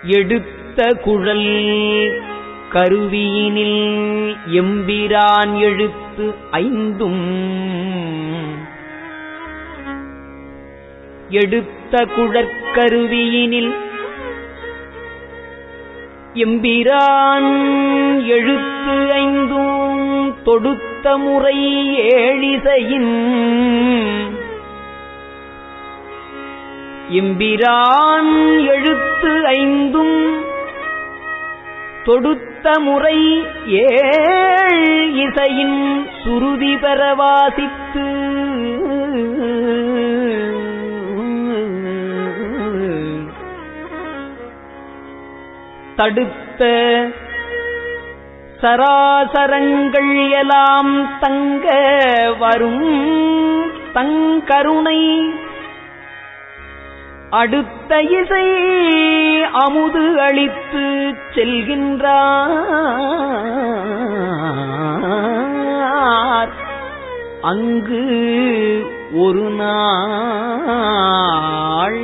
எடுத்த குழல் கருவியினில் எம்பிரான் எழுத்து ஐந்தும் எடுத்த குழற்கருவியினில் எம்பிரான் எழுத்து ஐந்தும் தொடுத்த முறை ஏழிசையின் எம்பிரான் எழுத்து ஐந்தும் தொடுத்த முறை ஏழ் இசையின் சுருதி பெற வாசித்து தடுத்த சராசரங்கள் எல்லாம் தங்க வரும் தங்கருணை அடுத்த இசை அமுது அளித்து செல்கின்றார். அங்கு ஒரு நாள்